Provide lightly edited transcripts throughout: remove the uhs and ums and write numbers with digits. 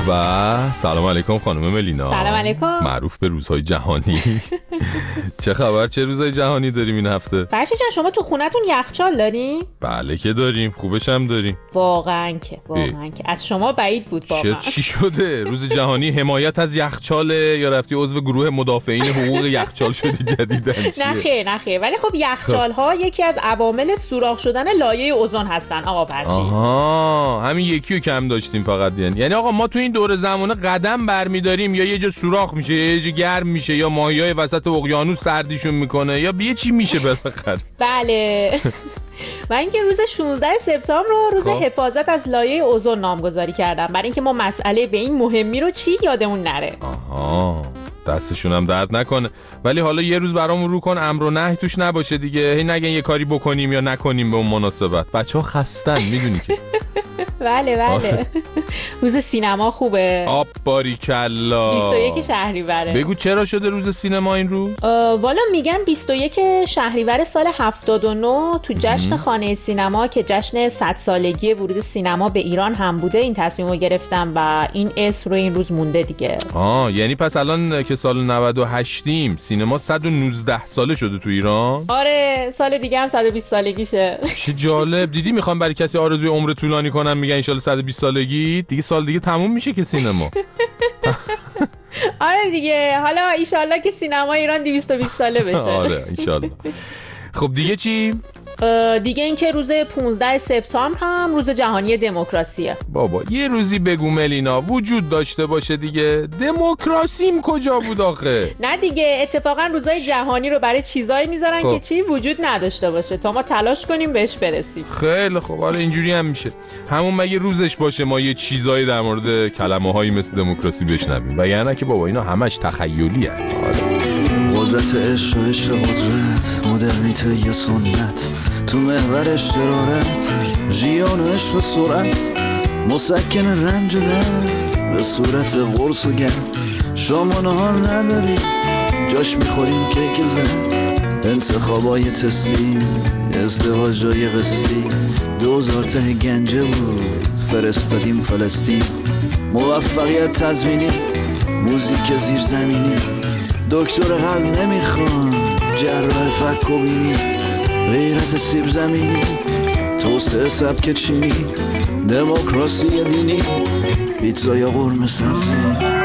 به سلام علیکم خانم ملینا. سلام علیکم. معروف به روزهای جهانی. چه خبر؟ چه روزهای جهانی داریم این هفته؟ فرشی جان شما تو خونتون یخچال دارین؟ بله که داریم، خوبش هم داریم. واقعا که از شما بعید بود واقعا. چی شده؟ روز جهانی حمایت از یخچاله یا رفتی عضو گروه مدافعین حقوق یخچال شدی جدیدن؟ نه خیر ولی خب یخچال ها یکی از عوامل سوراخ شدن لایه اوزون هستن آقا فرشی. آها، همین یکیو کم داشتیم فقط. یعنی آقا ما تو این دور زمانه قدم برمی‌داریم یا یه جا سوراخ میشه، یا یه جا گرم میشه، یا ماهیای وسط اقیانوس سردیشون میکنه، یا یه چی میشه بالاخره. بله. و اینکه روز 16 سپتامبر رو روز حفاظت از لایه اوزون نامگذاری کردم، برای اینکه ما مسئله به این مهمی رو چی یادمون نره. آها، دستشون هم درد نکنه. ولی حالا یه روز برامون رو کن امر و نهی توش نباشه دیگه. هی نگن یه کاری بکنیم یا نکنیم به اون مناسبت. بچه‌ها خستن میدونی که. بله. روز سینما خوبه. آب باریکلا. 21 شهریوره. بگو چرا شده روز سینما این روز؟ والا میگن 21 شهریور سال 79 تو جشن خانه سینما که جشن 100 سالگی ورود سینما به ایران هم بوده این تصمیمو گرفتم و این اسم رو این روز مونده دیگه. یعنی پس الان که سال 98یم سینما 119 ساله شده تو ایران؟ آره، سال دیگه هم 120 سالگیشه. چه جالب. دیدی میخوام برای کسی آرزوی عمر طولانی کنم میگن ان شاء الله 120 سالگی دیگه، سال دیگه تموم میشه که سینما. آره دیگه، حالا ان شاء الله که سینما ایران 220 ساله بشه. آره ان شاء الله. خب دیگه چی؟ دیگه این که روز 15 سپتامبر هم روز جهانی دموکراسیه. بابا یه روزی بگو ملینا وجود داشته باشه دیگه. دموکراسیم کجا بود آخه؟ نه دیگه، اتفاقا روزای جهانی رو برای چیزایی میذارن که چی وجود نداشته باشه تا ما تلاش کنیم بهش برسیم. خیلی خب، حالا اینجوری هم میشه. همون مگه روزش باشه ما یه چیزایی در مورد کلمه‌هایی مثل دموکراسی بشنویم، وگرنه که بابا اینا همش تخیلی هست. قدرت عشق و عشق قدرت، مدرنیته یا سنت، تو محور اشترارت، ژیان عشق سرعت، مسکن رنج و درد به صورت قرص و گرد. شما نهار نداری جاش میخوریم کیک زن، انتخابای تستی، ازدواجای قسطی، 2000 ته گنجه بود فرستادیم فلسطین. موفقیت تضمینی، موزیک زیرزمینی، دکتر قلب نمیخوان، جراح فک و بینی، غیرت سیب زمینی، توسعه سبک چینی، دموکراسی دینی، پیتزا یا قرمه سبزی.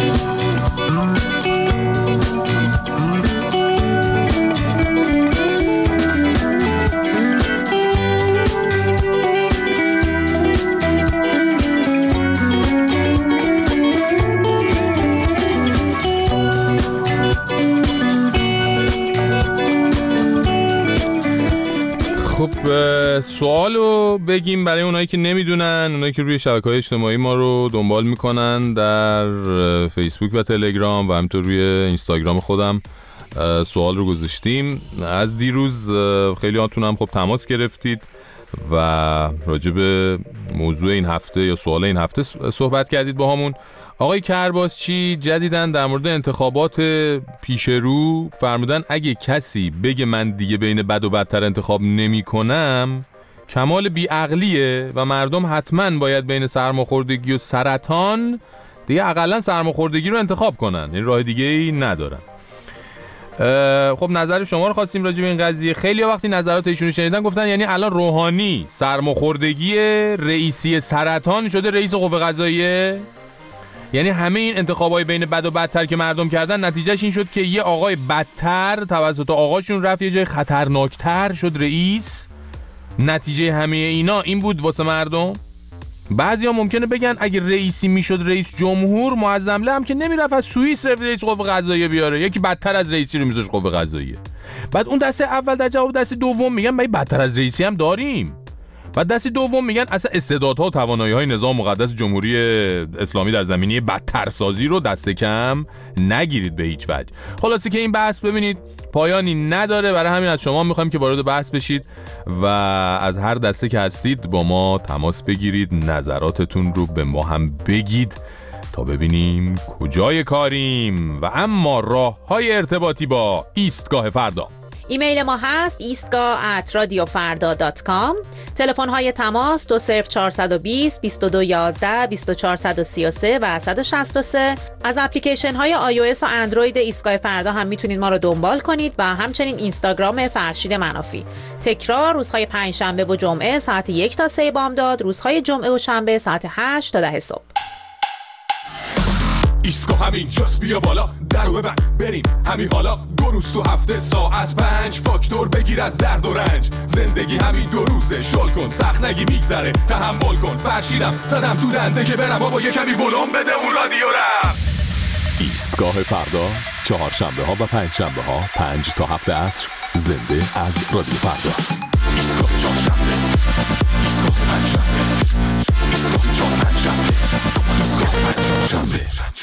خب سوالو بگیم برای اونایی که نمیدونن، اونایی که روی شبکه‌های اجتماعی ما رو دنبال میکنن در فیسبوک و تلگرام و همینطور روی اینستاگرام خودم سوال رو گذاشتیم. از دیروز خیلی هاتون هم خب تماس گرفتید و راجع به موضوع این هفته یا سوال این هفته صحبت کردید با همون. آقای کرباسچی جدیدن در مورد انتخابات پیش رو فرمودن اگه کسی بگه من دیگه بین بد و بدتر انتخاب نمی کنم کمال بیعقلیه و مردم حتما باید بین سرماخوردگی و سرطان دیگه اقلا سرماخوردگی رو انتخاب کنن، این راه دیگه ای ندارن. خب نظر شما رو خواستیم راجع به این قضیه. خیلی وقتی نظرات ایشونو شنیدن گفتن یعنی الان روحانی سرماخوردگی، رئیسی سرطان شده رئیس قوه قضاییه. یعنی همه این انتخابای بین بد و بدتر که مردم کردن نتیجهش این شد که یه آقای بدتر توسط آقاشون رفت یه جای خطرناکتر شد رئیس. نتیجه همه اینا این بود واسه مردم. بعضیا ممکنه بگن اگه رئیسی میشد رئیس جمهور معظمله هم که نمیرفت از سوئیس رفت رئیس قوه قضاییه بیاره، یکی بدتر از رئیسی رو میذاش قوه قضاییه. بعد اون دسته اول در جواب دسته دوم میگن ما بدتر از رئیسی هم داریم. بعد دسته دوم میگن اصلا استعدادها و توانایی‌های نظام مقدس جمهوری اسلامی در زمینه بدترسازی رو دست کم نگیرید به هیچ وجه. خلاصه که این بحث ببینید پایانی نداره، برای همین از شما میخوایم که وارد بحث بشید و از هر دسته که هستید با ما تماس بگیرید، نظراتتون رو به ما هم بگید تا ببینیم کجای کاریم و اما راه‌های ارتباطی با ایستگاه فردا. ایمیل ما هست eastgah@radiofarda.com. تلفن های تماس 20420 2211 2433 و 163. از اپلیکیشن های iOS و اندروید ایستگاه فردا هم میتونید ما رو دنبال کنید و همچنین اینستاگرام فرشید منافی. تکرار روزهای پنجشنبه و جمعه ساعت 1 تا 3 بامداد، روزهای جمعه و شنبه ساعت 8 تا 10 صبح. ایستگاه همین جاست، بیا بالا درو ببند بریم همین حالا. 2 روز تو هفته ساعت 5 فاکتور بگیر از درد و رنج. زندگی همین 2 روزه، شل کن سخت نگی میگذره، تحمل کن. فرشیدم زدم تو دنده که برم بابا یه کمی ولوم بده اون رادیو رم. ایستگاه فردا، چهارشنبه ها و پنجشنبه ها 5 تا 7 عصر، زنده از رادیو فردا. ایستگاه چهارشنبه، ایستگاه پنجشنبه، ایستگاه چهارشنبه، ایستگاه پنجشنبه.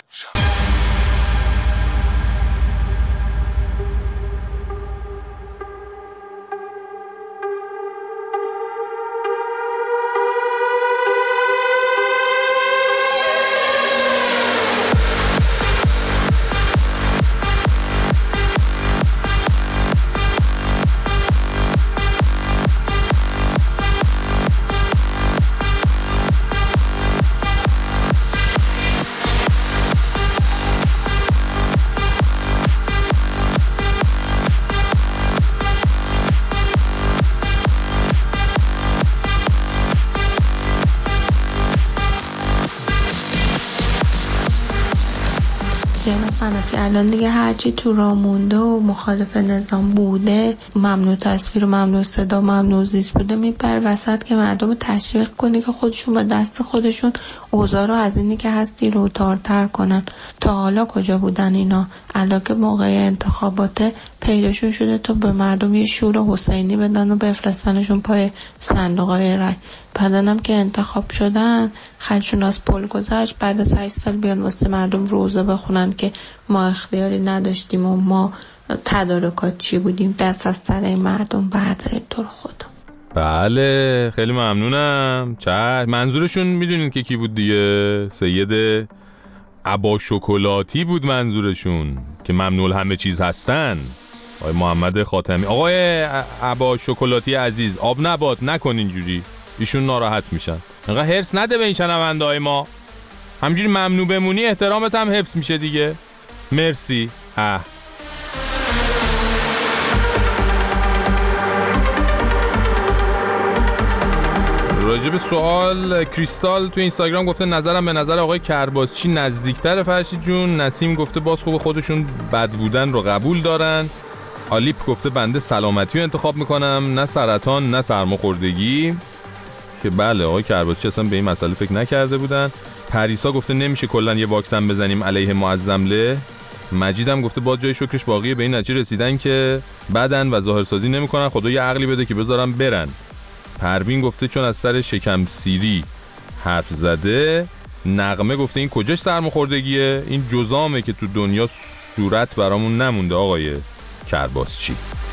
منافی الان دیگه هرچی تو راه مونده و مخالف نظام بوده، ممنوع تصویر و ممنوع صدا، ممنوع زیست بوده، میپر وسط که مردم تشویق کنی که خودشون با دست خودشون اوضاع رو از اینی که هستی رو تارتر کنن. تا حالا کجا بودن اینا؟ الان که موقع انتخابات پیداشون شده تو به مردم یه شور حسینی بدن و بفرستنشون پای صندوق‌های رای. بعدنم که انتخاب شدن خلشون از پل گذشت، بعد از 8 سال بیان واسه مردم روزه بخونن که ما اختیاری نداشتیم و ما تدارکات چی بودیم، دست از سر مردم بردارید تو رو خدا. بله خیلی ممنونم. منظورشون میدونین که کی بود دیگه؟ سید عبا شکلاتی بود منظورشون که ممنوع همه چیز هستن. آقای محمد خاتمی. آقای عبا شکلاتی عزیز، آب نبات نکن اینجوری، ایشون ناراحت میشن. انقدر هرس نده به این شنونده های ما. همینجوری ممنوع بمونی احترامت هم حفظ میشه دیگه. مرسی. راجب سوال کریستال تو اینستاگرام گفته نظرم به نظر آقای کرباسچی نزدیکتر. فرشید جون. نسیم گفته باز خوب خودشون بد بودن رو قبول دارن. آلیپ گفته بنده سلامتی رو انتخاب میکنم، نه سرطان نه سرماخوردگی. که بله آقای کرباسچی اصلا به این مسئله فکر نکرده بودن. پریسا گفته نمیشه کلن یه واکسن بزنیم علیه معظمله. مجیدم گفته باز جای شکرش باقیه، به این نتیجه رسیدن که بدن و ظاهرسازی نمیکنن، خدا یه عقلی بده که بذارن برن. پروین گفته چون از سر شکم سیری حرف زده. نغمه گفته این کجاش سرماخوردگیه؟ این جزامه که تو دنیا صورت برامون نمونده آقای کرباسچی.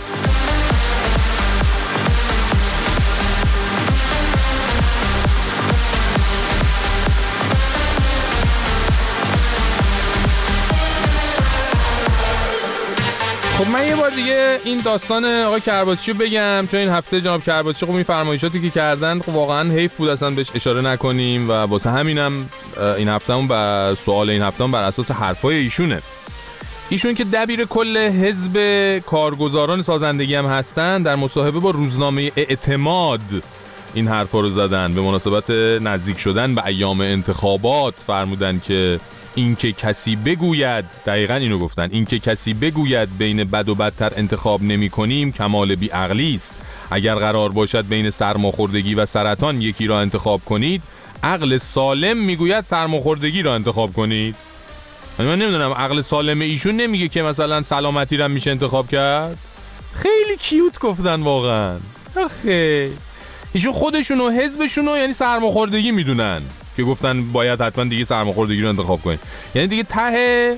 خب من یه بار دیگه این داستان آقای کرباسچی رو بگم، چون این هفته جناب کرباسچی خب این فرمایشاتی که کردن خب واقعا حیف بود اصلا بهش اشاره نکنیم و واسه همینم این هفتهمون بر سوال این هفتهمون بر اساس حرفای ایشونه. ایشون که دبیر کل حزب کارگزاران سازندگی هم هستن، در مصاحبه با روزنامه اعتماد این حرفا رو زدن به مناسبت نزدیک شدن به ایام انتخابات. فرمودن که این که کسی بگوید، دقیقاً اینو گفتن، این که کسی بگوید بین بد و بدتر انتخاب نمی کنیم کمال بی عقلی است. اگر قرار باشد بین سرماخوردگی و سرطان یکی را انتخاب کنید، عقل سالم میگوید سرماخوردگی را انتخاب کنید. من نمیدونم عقل سالم ایشون نمیگه که مثلا سلامتی را میشه انتخاب کرد. خیلی کیوت گفتن واقعا. خیلی ایشون خودشونو حزبشونو یعنی سرماخوردگی میدونن که گفتن باید حتما دیگه سرماخوردگی رو انتخاب کنید. یعنی دیگه ته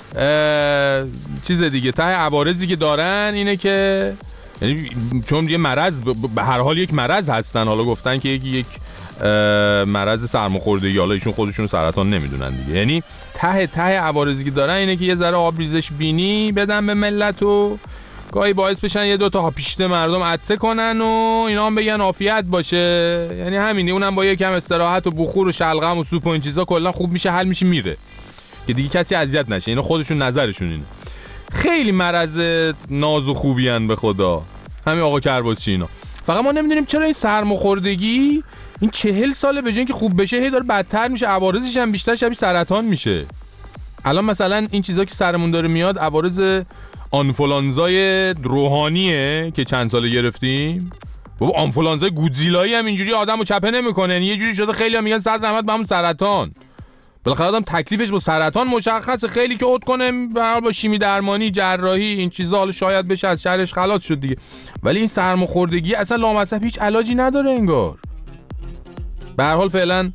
چیز دیگه، ته عوارضی که دارن اینه که یعنی چون یه مرض به هر حال یک مرض هستن، حالا گفتن که یک مرض سرماخوردگی، حالا ایشون خودشونو سرطان نمیدونن دیگه. یعنی ته عوارضی که دارن اینه که یه ذره آبریزش بینی بدن به ملت و گاهی باعث بشن یه دو تا پیشته مردم عطسه کنن و اینا هم بگن عافیت باشه. یعنی همینی، اونم با یکم استراحت و بخور و شلغم و سوپ و این چیزا کلا خوب میشه، حل میشه، میره که دیگه کسی اذیت نشه. اینا خودشون نظرشون اینه. خیلی مرض ناز و خوبی ان به خدا همین آقا کرباسچی اینا. فقط ما نمیدونیم چرا این سرماخوردگی این 40 ساله به جای اینکه خوب بشه هی داره بدتر میشه، عوارضش هم بیشتر شبیه سرطان میشه. الان مثلا این چیزا که سرمون داره میاد عوارض آنفولانزای روحانیه که چند ساله گرفتیم. بابا آنفولانزای گودزیلایی هم اینجوری آدمو چپه نمیکنه، یعنی یه جوری شده خیلی‌ها میگن صد رحمت به همون سرطان. بالاخره آدم تکلیفش با سرطان مشخصه، خیلی که عد کنه با شیمی درمانی، جراحی، این چیزا حالا شاید بشه از شرش خلاص شد دیگه. ولی این سرماخوردگی اصلا لامصب هیچ علاجی نداره انگار. به هر حال فعلا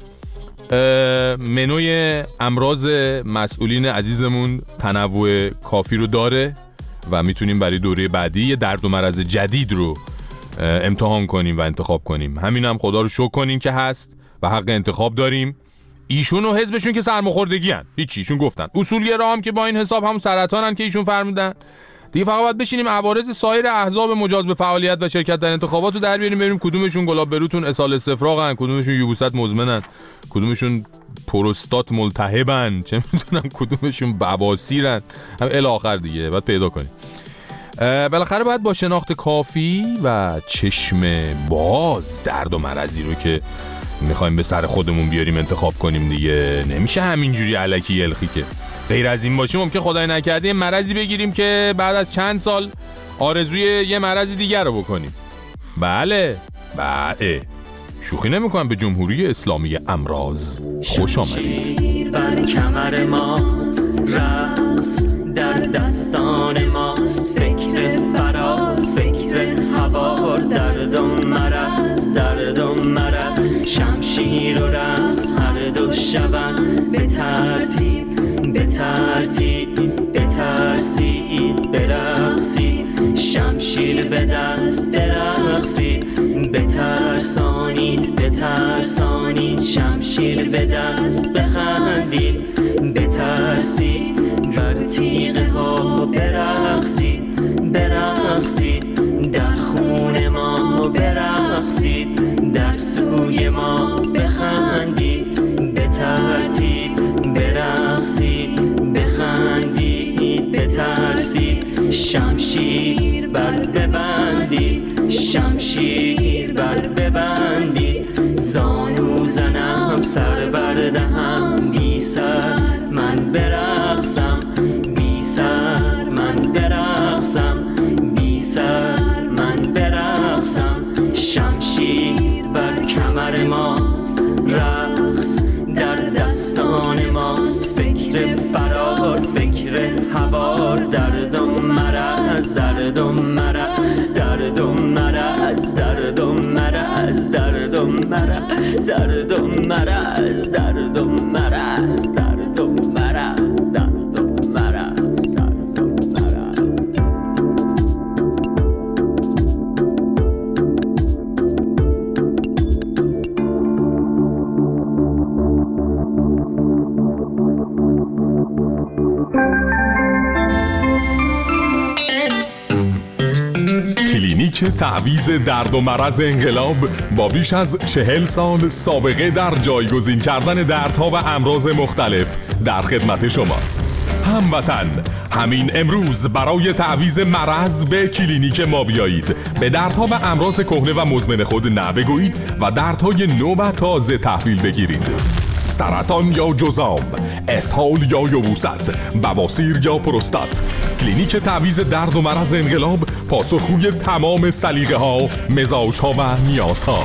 منوی امراض مسئولین عزیزمون تنوع کافی رو داره و میتونیم برای دوره بعدی یه درد و مرض جدید رو امتحان کنیم و انتخاب کنیم. همین هم خدا رو شکر کنیم که هست و حق انتخاب داریم. ایشون و حزبشون که سرماخوردگی هن، هیچی، ایشون گفتن. اصولگرا هم که با این حساب هم سرطانن که ایشون فرمودن. دیگه فقط باید بشینیم عوارض سایر احزاب مجاز به فعالیت و شرکت در انتخابات رو در بیاریم، ببینیم کدومشون گلاب بروتون اسهال استفراغن، کدومشون یبوست مزمنن، کدومشون پروستات ملتهبن، چه میدونم کدومشون بواسیرن، هم الی آخر دیگه باید پیدا کنیم. بالاخره باید با شناخت کافی و چشم باز درد و مرضی رو که میخوایم به سر خودمون بیاریم انتخاب کنیم دیگه. نمیشه همینجوری الکی الخی که. غیر از این باشه ممکن خدای نکرده مرضی بگیریم که بعد از چند سال آرزوی یه مرضی دیگر رو بکنیم. بله شوخی نمیکنم. به جمهوری اسلامی امراض خوش آمدید. بر کمر ماست، رقص در دستان ماست، فکر فرار، فکر هوار، درد و مرض، درد و مرض، شمشیر و رقص هر دو شبن به ترتیب، به ترتیب، بترسید، برقصید، شمشیر به دست برقصید، بترسانید، بترسانید، شمشیر به دست بخندید، بترسید، بر تیغ ها برقصید، برقصید، در خون ما برقصید، در سوی ما بخندید، به ترتیب برقصید، بخندید، بترسید، شمشیر بر ببندید، شمشیر بر ببندید، زانو زنم سر بردهم، بی سر من برقصم، بی سر من برقصم، بی سر من برقصم، شمشیر بر کمر ماست، رقص در دستان ماست، فکر فرار، فکر هوار، درد و مرض، درد و مرض، درد و مرض، درد و مرض، درد و مرض، درد و مرض، درد و مرض، درد و مرض، درد و مرض. کلینیک تعویض درد و مرض انقلاب با بیش از 40 سال سابقه در جایگزین کردن دردها و امراض مختلف در خدمت شماست. هموطن، همین امروز برای تعویض مرض به کلینیک ما بیایید. به دردها و امراض کهنه و مزمن خود نه بگویید و دردهای نو و تازه تحویل بگیرید. سرطان یا جذام، اسهال یا یبوست، بواسیر یا پروستات، کلینیک تعویض درد و مرض انقلاب پاسخگوی تمام سلیقه ها، مزاج ها و نیازها.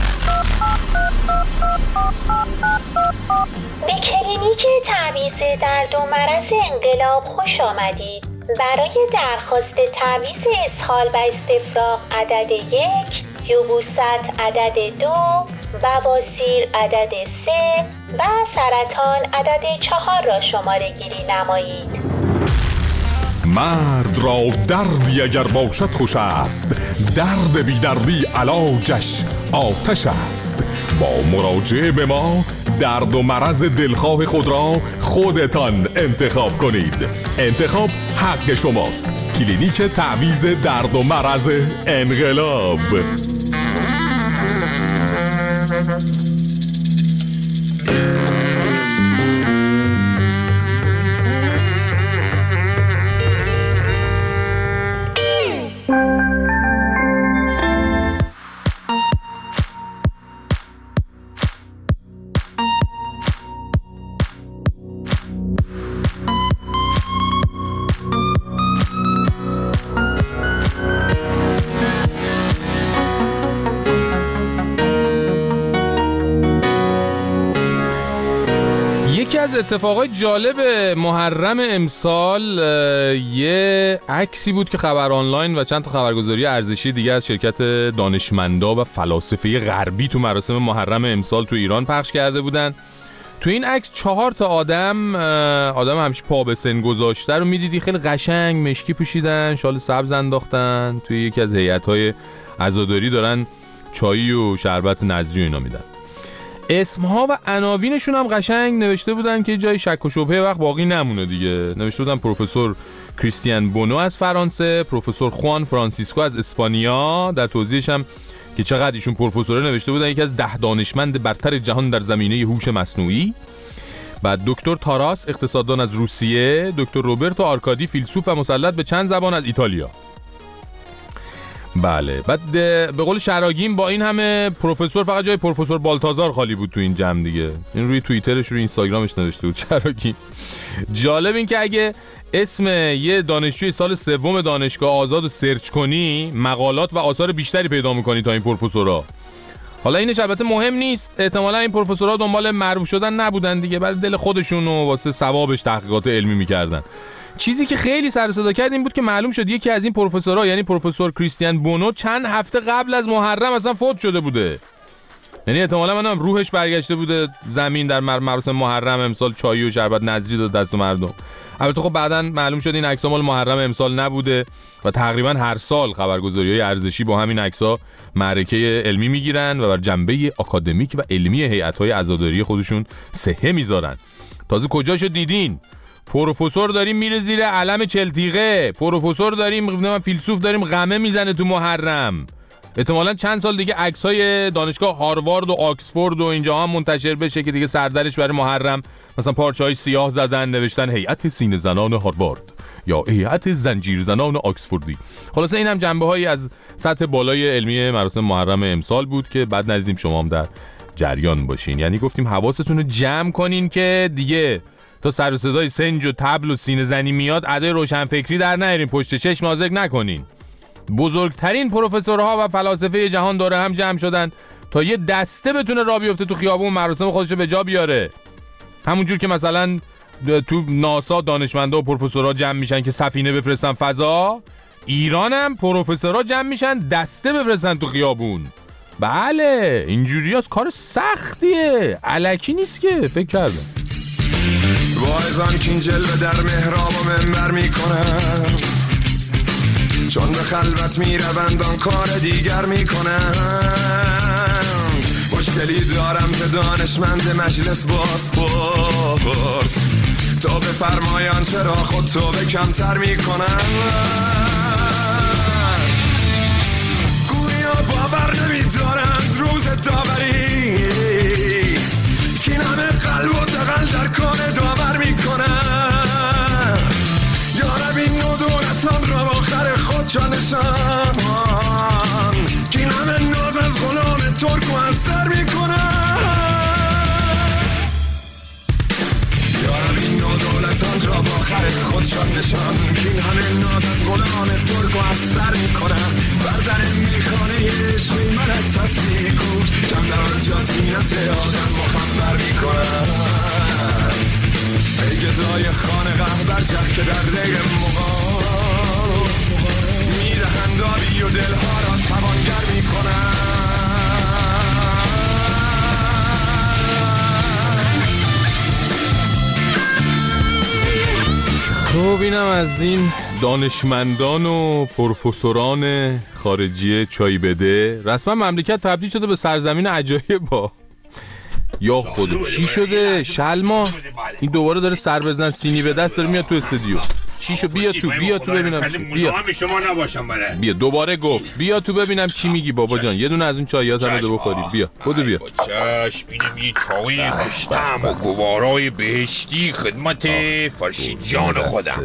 به کلینیک تعویض درد و مرض انقلاب خوش آمدید. برای درخواست تعویض اسهال و استفراغ عدد 1، یبوست عدد 2، بواسیر عدد 3 و سرطان عدد 4 را شماره گیری نمایید. مرد را دردی اگر باشد خوش است، درد بی دردی علاجش آتش است. با مراجعه به ما درد و مرض دلخواه خود را خودتان انتخاب کنید. انتخاب حق شماست. کلینیک تعویض درد و مرض انقلاب. از اتفاقای جالب محرم امسال یه عکسی بود که خبر آنلاین و چند تا خبرگزاری ارزشی دیگه از شرکت دانشمندا و فلاسفه غربی تو مراسم محرم امسال تو ایران پخش کرده بودن. تو این عکس 4 تا آدم همیشه پا به سن گذاشته رو میدیدی، خیلی قشنگ مشکی پوشیدن، شال سبز انداختن، توی یکی از هیئت‌های عزاداری دارن چایی و شربت نظری و اینا میدن. اسمها و عناوینشون هم قشنگ نوشته بودن که جای شک و شبهه وقت باقی نمونه دیگه. نوشته بودن پروفسور کریستیان بونو از فرانسه، پروفسور خوان فرانسیسکو از اسپانیا. در توضیحش هم که چقدر ایشون پروفسوره نوشته بودن یکی از 10 دانشمند برتر جهان در زمینه هوش مصنوعی. بعد دکتر تاراس اقتصاددان از روسیه، دکتر روبرتو آرکادی فیلسوف و مسلط به چند زبان از ایتالیا. بله، بعد به قول شراگیم با این همه پروفسور فقط جای پروفسور بالتازار خالی بود تو این جمع دیگه. این روی توییترش روی اینستاگرامش نوشته بود شراگیم. جالب این که اگه اسم یه دانشجوی سال 3 دانشگاه آزاد رو سرچ کنی مقالات و آثار بیشتری پیدا می‌کنی تا این پروفسورها. حالا اینش البته مهم نیست، احتمالاً این پروفسورها دنبال معروف شدن نبودن دیگه، برای دل خودشون و واسه ثوابش تحقیقات علمی می‌کردن. چیزی که خیلی سر و صدا کرد این بود که معلوم شد یکی از این پروفسورها یعنی پروفسور کریستیان بونو چند هفته قبل از محرم اصلا فوت شده بوده. یعنی احتمالاً منم روحش برگشته بوده زمین در مراسم محرم امسال چای و شربت نظری داد دست مردم. البته خب بعداً معلوم شد این عکس‌ها مال محرم امسال نبوده و تقریباً هر سال خبرگزاری‌های ارزشی با همین عکس‌ها معرکه علمی میگیرن و بر جنبه آکادمیک و علمی هیئت‌های عزاداری خودشون صحه میذارن. تازه کجاشو دیدین؟ پروفسور داریم میره زیر علم چلتیقه، پروفسور داریم فیلسوف داریم غمه میزنه تو محرم. احتمالاً چند سال دیگه عکسای دانشگاه هاروارد و آکسفورد و اینجا هم منتشر بشه که دیگه سردرش برای محرم مثلا پارچه‌های سیاه زدن نوشتن هیئت سینه زنان هاروارد یا هیئت زنجیر زنان آکسفوردی. خلاصه این هم جنبه‌هایی از سطح بالای علمی مراسم محرم امسال بود که بعد ندیدیم شما هم در جریان باشین. یعنی گفتیم حواستون رو جمع کنین که دیگه تا سر و صدای سنج و طبل و سینه زنی میاد ادای روشنفکری در نیارین، پشت چشم نازک نکنین. بزرگترین پروفسورها و فلاسفه جهان داره هم جمع شدن تا یه دسته بتونه راه بیفته تو خیابون مراسم خودشو به جا بیاره. همونجور که مثلا تو ناسا دانشمندا و پروفسورها جمع میشن که سفینه بفرستن فضا، ایران هم پروفسورها جمع میشن دسته بفرستن تو خیابون. بله اینجوریاست، کار سختیه، الکی نیست که فکر کردم. واعظان که این جلوه در محراب و منبر میکنن، چون به خلوت میروند آن کار دیگر میکنن. مشکلی دارم که دانشمند مجلس باز پرس، تو بفرمایان چرا خود تو به کمتر میکنن. گویا باور نمیدارند روز داوری، که همه قلب و دقل در کار داور میکنن. یارب این ندونتان را با آخر خود جانشان، که همه ناز از غلام ترک و از سر میکنن. یارب این ندونتان را با آخر خود جانشان، که همه ناز از غلام ترک و از سر میکنن. بردر میخانه عشقی منت تصویر کود، کم در آنجا تینت آدم مخبر میکنن. ای گدای خانقه بر جه که در ری مقام، میدهند آبی و دلها را توانگر میکنن. خب اینم از این دانشمندان و پروفسوران خارجی چای بده رسما مملکت تبدیل شده به سرزمین عجایب. با یا خود چی شده شلما؟ این دوباره داره سر بزن سینی به دست داره میاد تو استودیو. چی شد؟ بیا تو ببینم چی. بیا شما نباشم برای. بیا دوباره گفت بیا تو ببینم چی میگی بابا جان. یه دونه از اون چایات هم بده بخوری. بیا خودت بیا. چشم اینم یه چای خوش‌طعم و گوارای بهشتی خدمت فرشید جان خودم.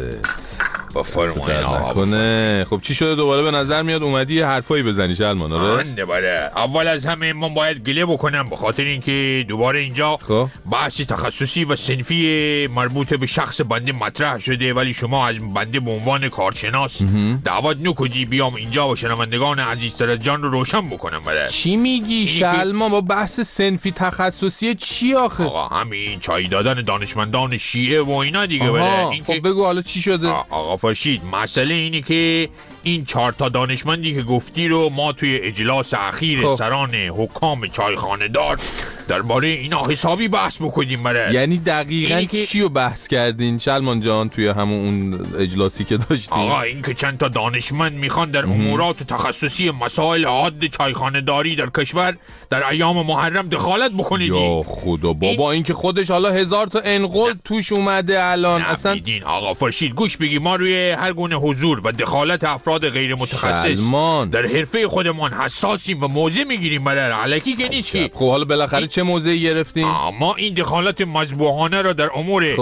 بفرمایید آقا. خب چی شده دوباره؟ به نظر میاد اومدی یه حرفایی بزنی شلمان. آره اول از همه من باید گله بکنم به خاطر اینکه دوباره اینجا بحث تخصصی و صنفی مربوط به شخص بنده مطرح شده، ولی شما از بنده به عنوان کارشناس دعوت نکردی بیام اینجا و شنوندگان عزیزتر از جان رو روشن بکنم. چی میگی شلمان؟ با بحث صنفی تخصصی چی آخه؟ آقا همین چای دادن دانشمندان شیعه و اینا دیگه. خب بگو حالا چی شده؟ آقا فرشید مسئله اینه که این 4 تا دانشمندی که گفتی رو ما توی اجلاس اخیر سران حکام چایخانه دار درباره اینا حسابی بحث بکنیم. یعنی دقیقاً چی رو بحث کردین شلمان جان توی همون اون اجلاسی که داشتین؟ آقا این که چند تا دانشمند میخوان در امورات تخصصی مسائل عاد چایخانه داری در کشور در ایام محرم دخالت بکنید. یا خدا بابا این که خودش حالا 1000 تا انقل توش اومده الان اصلا. آقا فرشید گوش بگی، ما روی هر گونه حضور و دخالت افراد غیر متخصص در حرفه خودمان حساسیم و موضع میگیریم. الکی که نیست. خب حالا بالاخره چه موضعی گرفتین؟ ما این دخالت مذبوحانه را در امور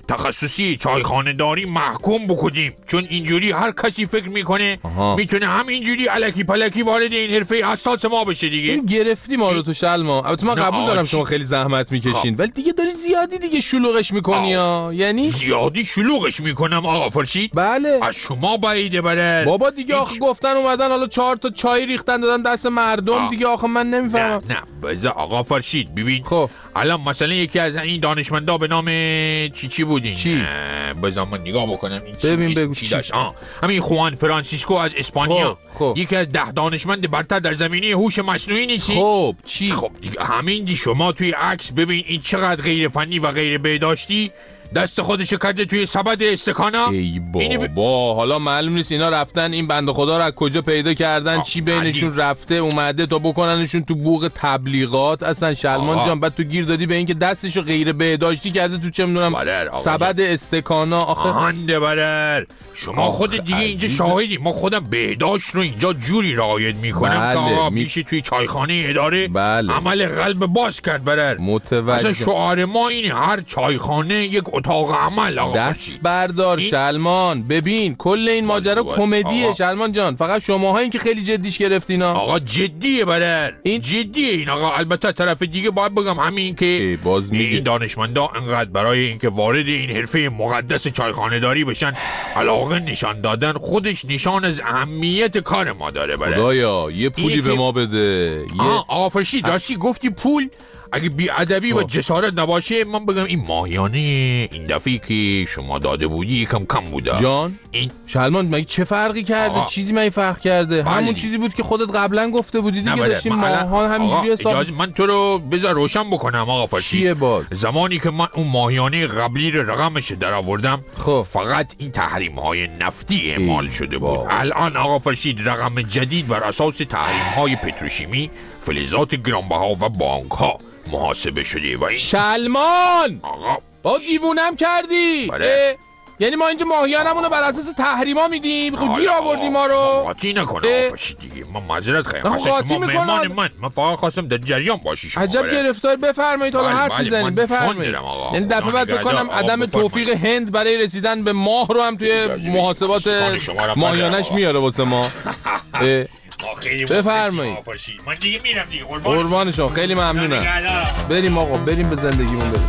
تخصصی چایخانه داری محکوم بکنیم، چون اینجوری هر کسی فکر میکنه میتونه همینجوری الکی پلکی وارد این حرفه حساس ما بشه دیگه. گرفتی ما رو تو شلما. البته من قبول دارم شما خیلی زحمت میکشین ولی دیگه داری زیادی دیگه شلوغش میکنی. یعنی زیادی شلوغش میکنم آقا فرشید؟ بله. از شما بعیده بابا دیگه آخه گفتن اومدن حالا 4 تا چای ریختن دادن دست مردم دیگه. آخه من نمیفهمم. نه بذار آقا فرشید ببین. خب الان مثلا یکی از این دانشمندا به نام چی بودین؟ چی؟ بذار من نگاه بکنم این ببین بگو چی داشت. همین خوان فرانسیسکو از اسپانیا. خب. یکی از 10 دانشمند برتر در زمینه هوش مصنوعی نیستی؟ خب چی؟ خب همین دی شما توی عکس ببین این چقدر غیر فنی و غیر بهداشتی دست خودشو کرده توی سبد استکانا. ای بابا حالا معلوم نیست اینا رفتن این بنده خدا رو از کجا پیدا کردن، چی بینشون رفته اومده تا بکننشون تو بوق تبلیغات. اصلا شلمان جان بعد تو گیر دادی به این که دستشو غیر بهداشتی کرده تو چه میدونم سبد استکانا. آخه شما خود دیگه اینجا شاهدی. ما خودم بهداشت رو اینجا جوری رعایت میکنم که میشه توی چایخانه اداره عمل قلب باز کرد. متوجه. اصلا شعار ما اینه هر چایخانه یک اتاق عمل. دست بردار شلمان. ببین کل این ماجرا کمدیه شلمان جان، فقط شماها این که خیلی جدیش گرفتین. آقا جدیه این جدیه این آقا. البته طرف دیگه باید بگم همین که این دانشمندا انقدر برای اینکه وارد این حرفه مقدس چایخانه داری بشن علاقه نشان دادن خودش نشان از اهمیت کار ما داره. خدایا یه پولی به ما بده. آقا فرشید راستی گفتی پول؟ اگه بی‌ادبی و جسارت نباشه من بگم این ماهیانه این دفعه که شما داده بودی یکم کم بوده جان. این شلمان مگه چه فرقی کرده؟ چیزی مگه فرق کرده؟ همون چیزی بود که خودت قبلا گفته بودی دیگه. داشتیم ماهان همینجوری حساب. اجازه من تو رو بذار روشن بکنم آقا فرشید. چیه باز؟ زمانی که من اون ماهیانه قبلی رو رقمش در آوردم فقط این تحریم‌های نفتی اعمال شده بود. الان آقا فرشید رقم جدید بر اساس تحریم‌های پتروشیمی، فلزات گرانبها و بانک‌ها محاسبه شده و این شلمان آقا با دیوونم کردی. یعنی ما اینجا ماهیانمونو بر اساس تحریما میدیم. خب گیر آوردی ما رو. قاطی نکنه آفشی دیگه. من معذرت خواهم. قاطی میکنم. من فقط خواستم در جریان باشی شما. عجب گرفتار. بفرمایید حالا حرف میزنیم. بفرمایید. یعنی دفعه بعد فکر کنم عدم توفیق هند برای رسیدن به ماه رو هم توی محاسبات ماهیانش میاره واسه ما. بفرمایید. من دیگه میرم دیگه. قربان شما خیلی ممنونم. بریم آقا بریم به زندگیمون بریم.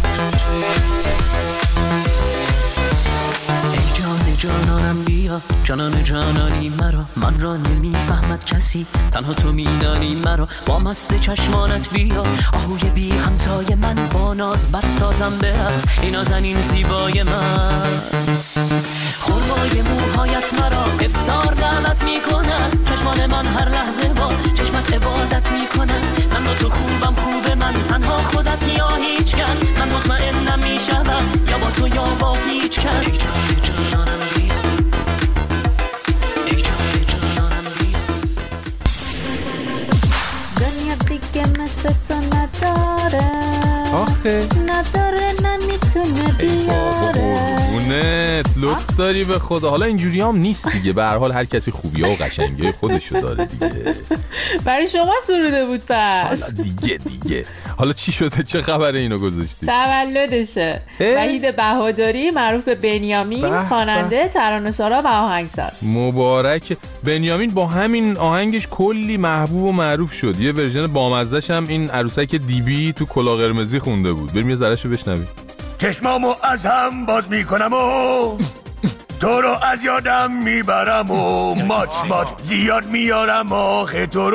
جانانم بیا جانان جانانی مرا، من را نمیفهمد کسی تنها تو میدانی مرا. با مست چشمانت بیا آهوی بی همتای من، با ناز برسازم برقص ای نازنین زیبای من. خرمای موهایت مرا افطار دعوت میکنن، چشمان من هر لحظه با چشمت عبادت میکنن. من با تو خوبم خوب من، تنها خودت یا هیچ کس. من مطمئن نمیشدم یا با تو یا با هیچ کس. نداره نمیتونه بیاره. قربونت لطف داری به خدا. حالا اینجوری هم نیست دیگه، به هر حال هر کسی خوبی ها و قشنگی خودشو داره دیگه. برای شما سروده بود پس. حالا دیگه حالا چی شده؟ چه خبره اینو گذاشتی؟ تولدشه. وحید بهادری معروف به بنیامین، خواننده، ترانه‌سرا و آهنگساز. مبارک. بنیامین با همین آهنگش کلی محبوب و معروف شد. یه ورژن بامزه‌ش هم این عروسک دیبی تو کلاه قرمزی خونده بود. بریم یه ذره‌شو بشنویم. چشمامو از هم باز میکنم و تو رو از یادم میبرم و ماچ زیاد میارم آخه تو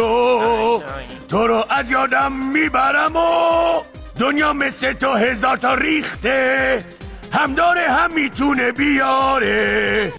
رو از یادم میبرم و دنیا مثل تو 1000 تا ریخته، هم داره هم میتونه بیاره.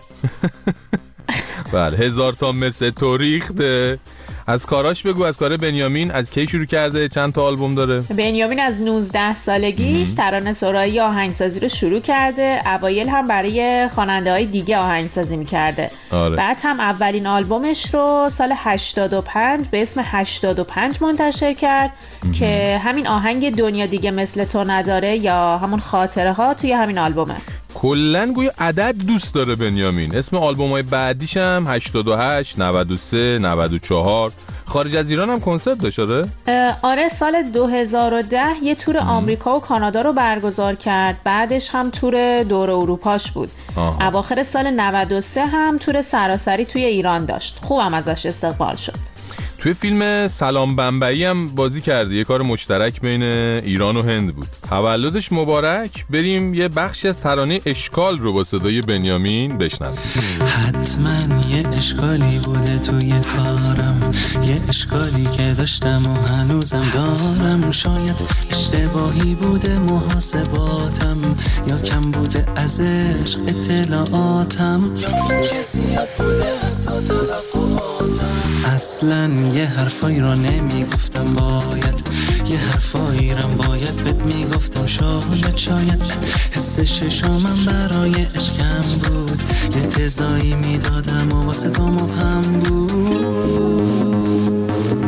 بله 1000 تا مثل تو ریخته. از کاراش بگو، از کار بنیامین از کی شروع کرده؟ چند تا آلبوم داره؟ بنیامین از 19 سالگیش ترانه‌سرایی آهنگسازی رو شروع کرده. اوایل هم برای خواننده‌های دیگه آهنگسازی می‌کرده. بعد هم اولین آلبومش رو سال 85 به اسم 85 منتشر کرد که همین آهنگ دنیا دیگه مثل تو نداره یا همون خاطره ها توی همین آلبومه. کلن گویا عدد دوست داره بنیامین. اسم آلبوم‌های بعدیش هم 88، 93، 94. خارج از ایران هم کنسرت داشت. آره سال 2010 یه تور آمریکا و کانادا رو برگزار کرد. بعدش هم تور دور اروپاش بود. اواخر سال 93 هم تور سراسری توی ایران داشت. خوبم ازش استقبال شد. توی فیلم سلام بمبئی هم بازی کرده. یه کار مشترک بین ایران و هند بود. تولدش مبارک. بریم یه بخشی از ترانه اشکال رو با صدای بنیامین بشنویم. حتما یه اشکالی بوده توی کارم، یه اشکالی که داشتم و هنوزم دارم. شاید اشتباهی بوده محاسباتم، یا کم بوده از عشق اطلاعاتم، یا این که زیاد بوده از تو توقعاتم. اصلا یه حرفایی رو نمیگفتم، باید یه حرفایی رو باید بهت میگفتم. شاید حس ششامم برای عشقم بود، یه تضایی میدادم و واسه تو مبهم بود.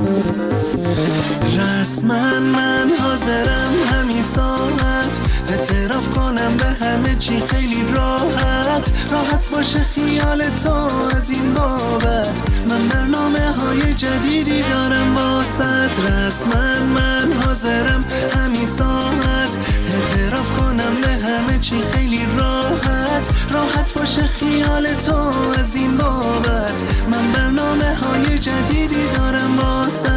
رسما من حاضرم همین ساعت اعتراف کنم به همه چی خیلی راحت باشه خیال تو از این بابت. من برنامه های جدیدی دارم واسط. رسما من حاضرم همین ساعت اعتراف کنم به همه چی خیلی راحت باشه خیال تو از این بابت. من برنامه های جدیدی دارم واسط.